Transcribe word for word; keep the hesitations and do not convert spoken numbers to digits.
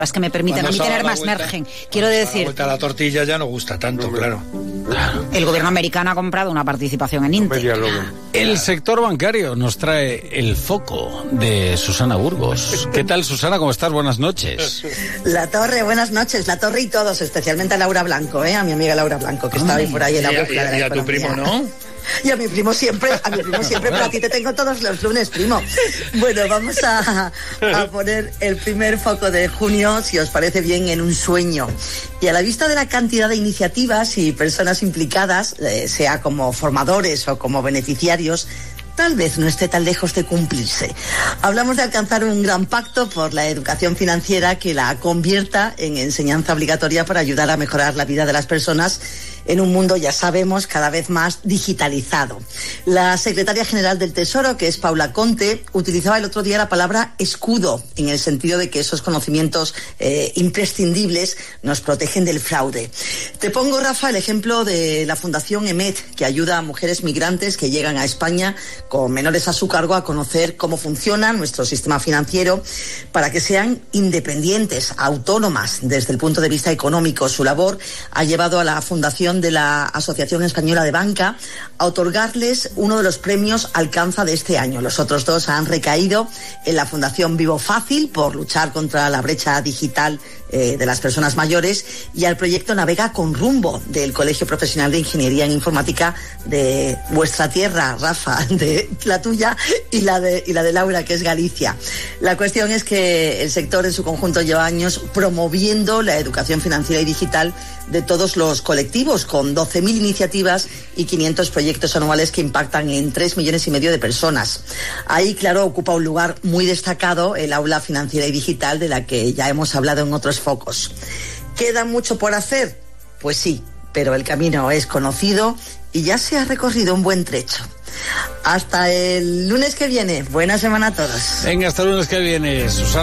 las que me permiten a mí tener más vuelta, margen. Quiero decir... La vuelta a la tortilla ya no gusta tanto, no, claro. claro. El gobierno americano ha comprado una participación en Inte. El sector bancario nos trae el foco de Susana Burgos. ¿Qué tal, Susana? ¿Cómo estás? Buenas noches. La Torre, buenas noches. La Torre y todos, especialmente a Laura Blanco, ¿eh? A mi amiga Laura Blanco, que está ahí por ahí en la búsqueda de la y a tu primo, ¿no? Y a mi primo siempre, a mi primo siempre, pero a ti te tengo todos los lunes, primo. Bueno, vamos a, a poner el primer foco de junio, si os parece bien, en un sueño. Y a la vista de la cantidad de iniciativas y personas implicadas, eh, sea como formadores o como beneficiarios, tal vez no esté tan lejos de cumplirse. Hablamos de alcanzar un gran pacto por la educación financiera que la convierta en enseñanza obligatoria para ayudar a mejorar la vida de las personas en un mundo, ya sabemos, cada vez más digitalizado. La secretaria general del Tesoro, que es Paula Conte, utilizaba el otro día la palabra escudo, en el sentido de que esos conocimientos eh, imprescindibles nos protegen del fraude. Te pongo, Rafa, el ejemplo de la Fundación EMET, que ayuda a mujeres migrantes que llegan a España con menores a su cargo a conocer cómo funciona nuestro sistema financiero para que sean independientes, autónomas desde el punto de vista económico. Su labor ha llevado a la Fundación de la Asociación Española de Banca a otorgarles uno de los premios Alcanza de este año. Los otros dos han recaído en la Fundación Vivo Fácil por luchar contra la brecha digital eh, de las personas mayores y al proyecto Navega con Rumbo del Colegio Profesional de Ingeniería en Informática de vuestra tierra, Rafa, de la tuya y la de, y la de Laura, que es Galicia. La cuestión es que el sector en su conjunto lleva años promoviendo la educación financiera y digital de todos los colectivos, con doce mil iniciativas y quinientos proyectos anuales que impactan en tres millones y medio de personas. Ahí, claro, ocupa un lugar muy destacado el aula financiera y digital, de la que ya hemos hablado en otros focos. ¿Queda mucho por hacer? Pues sí, pero el camino es conocido y ya se ha recorrido un buen trecho. Hasta el lunes que viene. Buena semana a todos. Venga, hasta el lunes que viene, Susana.